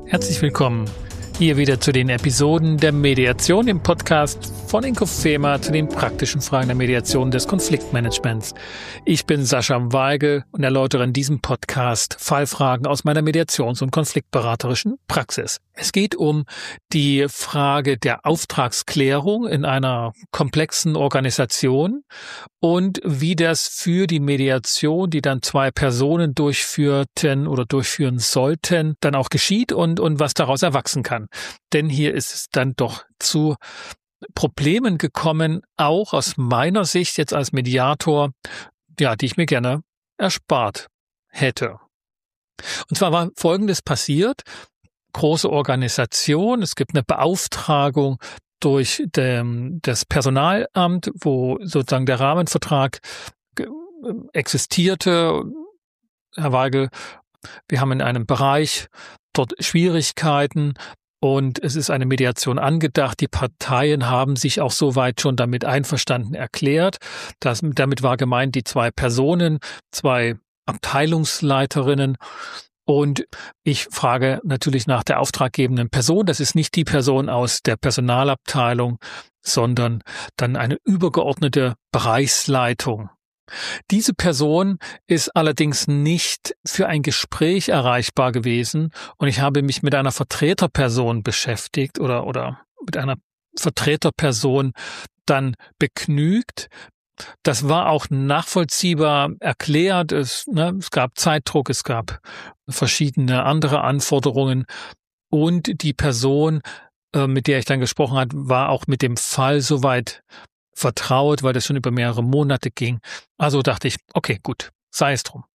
Herzlich willkommen hier wieder zu den Episoden der Mediation im Podcast von Inkofema zu den praktischen Fragen der Mediation des Konfliktmanagements. Ich bin Sascha Weigel und erläutere in diesem Podcast Fallfragen aus meiner Mediations- und konfliktberaterischen Praxis. Es geht um die Frage der Auftragsklärung in einer komplexen Organisation und wie das für die Mediation, die dann zwei Personen durchführten oder durchführen sollten, dann auch geschieht und was daraus erwachsen kann. Denn hier ist es dann doch zu Problemen gekommen, auch aus meiner Sicht jetzt als Mediator, ja, die ich mir gerne erspart hätte. Und zwar war Folgendes passiert: große Organisation, es gibt eine Beauftragung durch das Personalamt, wo sozusagen der Rahmenvertrag existierte. Herr Weigel, wir haben in einem Bereich dort Schwierigkeiten und es ist eine Mediation angedacht. Die Parteien haben sich auch soweit schon damit einverstanden erklärt. Damit war gemeint die zwei Personen, zwei Abteilungsleiterinnen. Und ich frage natürlich nach der auftraggebenden Person. Das ist nicht die Person aus der Personalabteilung, sondern dann eine übergeordnete Bereichsleitung. Diese Person ist allerdings nicht für ein Gespräch erreichbar gewesen und ich habe mich mit einer Vertreterperson beschäftigt oder mit einer Vertreterperson dann begnügt. Das war auch nachvollziehbar erklärt. Es gab Zeitdruck, es gab verschiedene andere Anforderungen und die Person, mit der ich dann gesprochen habe, war auch mit dem Fall soweit vertraut, weil das schon über mehrere Monate ging. Also dachte ich, okay, gut, sei es drum.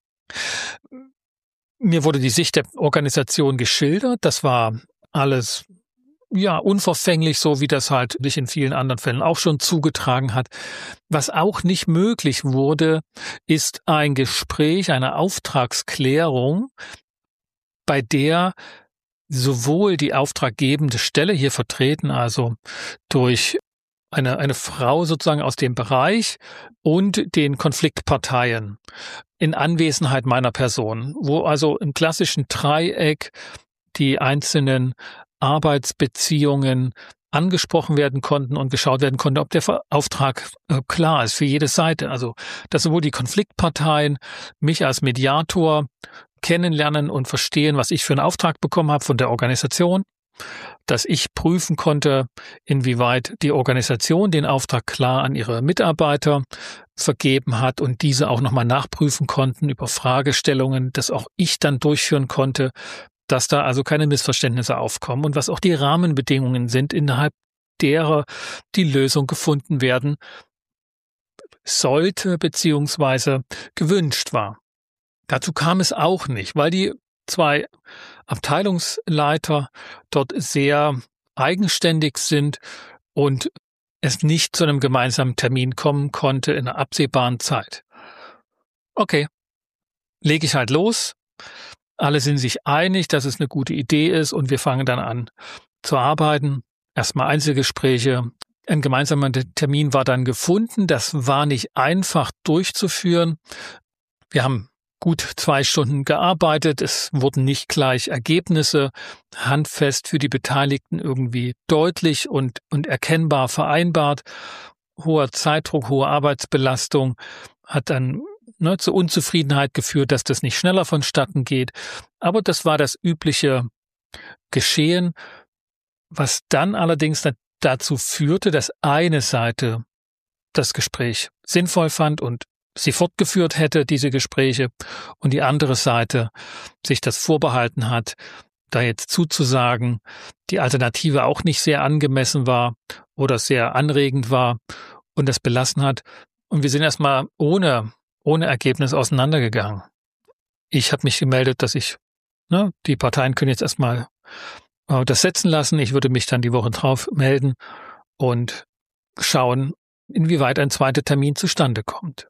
Mir wurde die Sicht der Organisation geschildert. Das war alles unverfänglich, so wie das halt sich in vielen anderen Fällen auch schon zugetragen hat. Was auch nicht möglich wurde, ist ein Gespräch, eine Auftragsklärung, bei der sowohl die auftraggebende Stelle hier vertreten, also durch eine Frau sozusagen aus dem Bereich und den Konfliktparteien in Anwesenheit meiner Person, wo also im klassischen Dreieck die einzelnen Arbeitsbeziehungen angesprochen werden konnten und geschaut werden konnte, ob der Auftrag klar ist für jede Seite. Also, dass sowohl die Konfliktparteien mich als Mediator kennenlernen und verstehen, was ich für einen Auftrag bekommen habe von der Organisation, dass ich prüfen konnte, inwieweit die Organisation den Auftrag klar an ihre Mitarbeiter vergeben hat und diese auch nochmal nachprüfen konnten über Fragestellungen, dass auch ich dann durchführen konnte, dass da also keine Missverständnisse aufkommen und was auch die Rahmenbedingungen sind, innerhalb derer die Lösung gefunden werden sollte beziehungsweise gewünscht war. Dazu kam es auch nicht, weil die zwei Abteilungsleiter dort sehr eigenständig sind und es nicht zu einem gemeinsamen Termin kommen konnte in einer absehbaren Zeit. Okay, lege ich halt los. Alle sind sich einig, dass es eine gute Idee ist und wir fangen dann an zu arbeiten. Erstmal Einzelgespräche. Ein gemeinsamer Termin war dann gefunden. Das war nicht einfach durchzuführen. Wir haben gut 2 Stunden gearbeitet. Es wurden nicht gleich Ergebnisse handfest für die Beteiligten irgendwie deutlich und erkennbar vereinbart. Hoher Zeitdruck, hohe Arbeitsbelastung hat dann zur Unzufriedenheit geführt, dass das nicht schneller vonstatten geht. Aber das war das übliche Geschehen, was dann allerdings dazu führte, dass eine Seite das Gespräch sinnvoll fand und sie fortgeführt hätte, diese Gespräche, und die andere Seite sich das vorbehalten hat, da jetzt zuzusagen, die Alternative auch nicht sehr angemessen war oder sehr anregend war und das belassen hat. Und wir sind erstmal ohne Ergebnis auseinandergegangen. Ich habe mich gemeldet, dass die Parteien können jetzt erstmal das setzen lassen. Ich würde mich dann die Woche drauf melden und schauen, inwieweit ein zweiter Termin zustande kommt.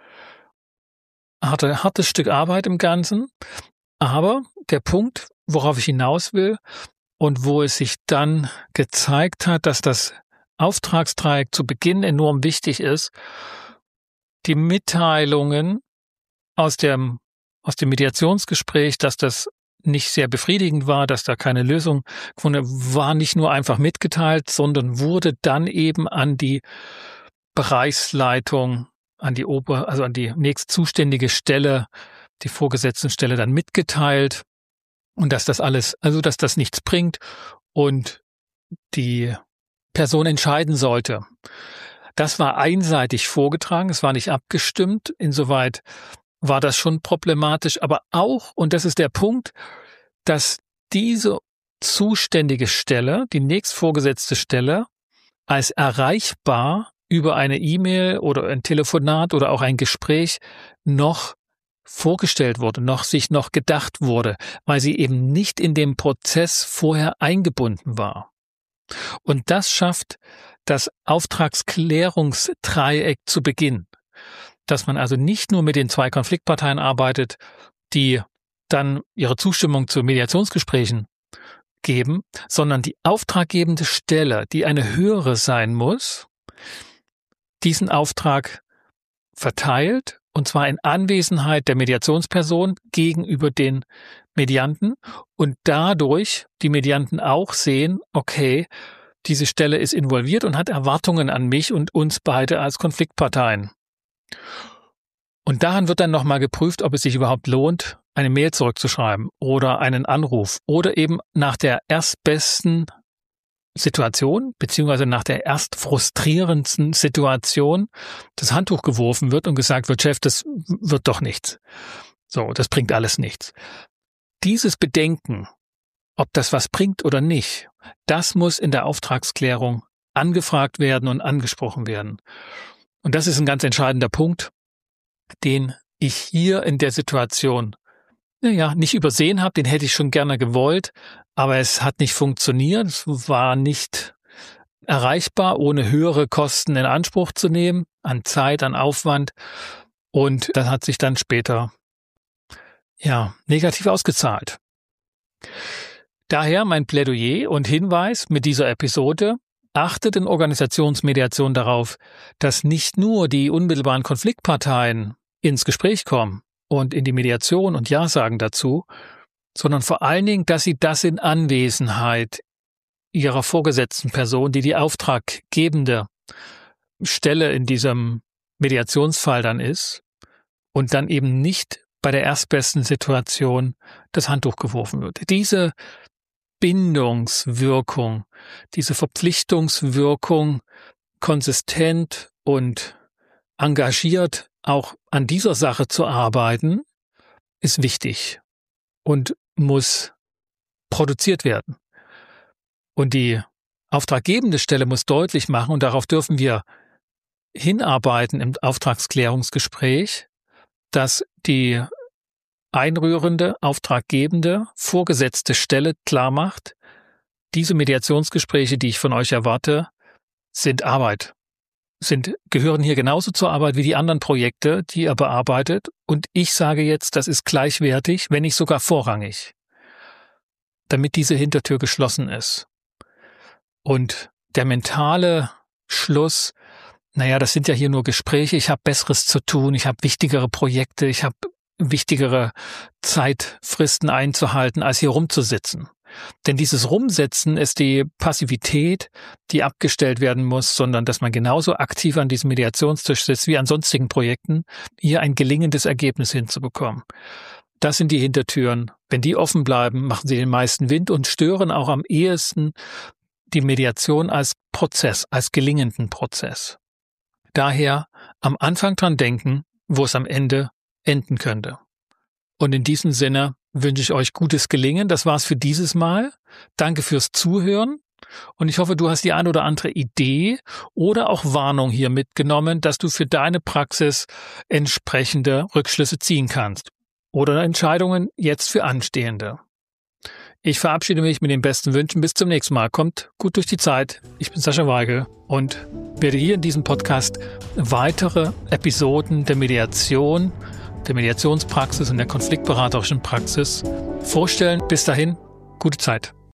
Hartes Stück Arbeit im Ganzen, aber der Punkt, worauf ich hinaus will und wo es sich dann gezeigt hat, dass das Auftragsdreieck zu Beginn enorm wichtig ist, die Mitteilungen aus dem Mediationsgespräch, dass das nicht sehr befriedigend war, dass da keine Lösung gefunden war, nicht nur einfach mitgeteilt, sondern wurde dann eben an die Bereichsleitung, an die nächst zuständige Stelle, die Vorgesetztenstelle dann mitgeteilt und dass das nichts bringt und die Person entscheiden sollte. Das war einseitig vorgetragen, es war nicht abgestimmt, insoweit war das schon problematisch, aber auch, und das ist der Punkt, dass diese zuständige Stelle, die nächstvorgesetzte Stelle, als erreichbar über eine E-Mail oder ein Telefonat oder auch ein Gespräch noch vorgestellt wurde, sich noch gedacht wurde, weil sie eben nicht in dem Prozess vorher eingebunden war. Und das schafft das Auftragsklärungsdreieck zu Beginn. Dass man also nicht nur mit den 2 Konfliktparteien arbeitet, die dann ihre Zustimmung zu Mediationsgesprächen geben, sondern die auftraggebende Stelle, die eine höhere sein muss, diesen Auftrag verteilt, und zwar in Anwesenheit der Mediationsperson gegenüber den Medianten und dadurch die Medianten auch sehen, okay, diese Stelle ist involviert und hat Erwartungen an mich und uns beide als Konfliktparteien. Und daran wird dann nochmal geprüft, ob es sich überhaupt lohnt, eine Mail zurückzuschreiben oder einen Anruf oder eben nach der erstbesten Situation beziehungsweise nach der erst frustrierendsten Situation das Handtuch geworfen wird und gesagt wird, Chef, das wird doch nichts. So, das bringt alles nichts. Dieses Bedenken, ob das was bringt oder nicht, das muss in der Auftragsklärung angefragt werden und angesprochen werden. Und das ist ein ganz entscheidender Punkt, den ich hier in der Situation nicht übersehen habe, den hätte ich schon gerne gewollt, aber es hat nicht funktioniert, es war nicht erreichbar, ohne höhere Kosten in Anspruch zu nehmen, an Zeit, an Aufwand, und das hat sich dann später negativ ausgezahlt. Daher mein Plädoyer und Hinweis mit dieser Episode: Achtet in Organisationsmediation darauf, dass nicht nur die unmittelbaren Konfliktparteien ins Gespräch kommen und in die Mediation und Ja sagen dazu, sondern vor allen Dingen, dass sie das in Anwesenheit ihrer vorgesetzten Person, die die auftraggebende Stelle in diesem Mediationsfall dann ist, und dann eben nicht bei der erstbesten Situation das Handtuch geworfen wird. Diese Bindungswirkung, diese Verpflichtungswirkung, konsistent und engagiert auch an dieser Sache zu arbeiten, ist wichtig und muss produziert werden. Und die auftraggebende Stelle muss deutlich machen, und darauf dürfen wir hinarbeiten im Auftragsklärungsgespräch, dass die einrührende, auftraggebende, vorgesetzte Stelle klar macht, diese Mediationsgespräche, die ich von euch erwarte, sind Arbeit. Gehören hier genauso zur Arbeit wie die anderen Projekte, die ihr bearbeitet. Und ich sage jetzt, das ist gleichwertig, wenn nicht sogar vorrangig, damit diese Hintertür geschlossen ist. Und der mentale Schluss, das sind ja hier nur Gespräche, ich habe Besseres zu tun, ich habe wichtigere Projekte, ich habe wichtigere Zeitfristen einzuhalten, als hier rumzusitzen. Denn dieses Rumsitzen ist die Passivität, die abgestellt werden muss, sondern dass man genauso aktiv an diesem Mediationstisch sitzt wie an sonstigen Projekten, hier ein gelingendes Ergebnis hinzubekommen. Das sind die Hintertüren. Wenn die offen bleiben, machen sie den meisten Wind und stören auch am ehesten die Mediation als Prozess, als gelingenden Prozess. Daher am Anfang dran denken, wo es am Ende enden könnte. Und in diesem Sinne wünsche ich euch gutes Gelingen. Das war's für dieses Mal. Danke fürs Zuhören. Und ich hoffe, du hast die ein oder andere Idee oder auch Warnung hier mitgenommen, dass du für deine Praxis entsprechende Rückschlüsse ziehen kannst. Oder Entscheidungen jetzt für Anstehende. Ich verabschiede mich mit den besten Wünschen. Bis zum nächsten Mal. Kommt gut durch die Zeit. Ich bin Sascha Weigel und werde hier in diesem Podcast weitere Episoden der Mediation, der Mediationspraxis und der konfliktberaterischen Praxis vorstellen. Bis dahin, gute Zeit.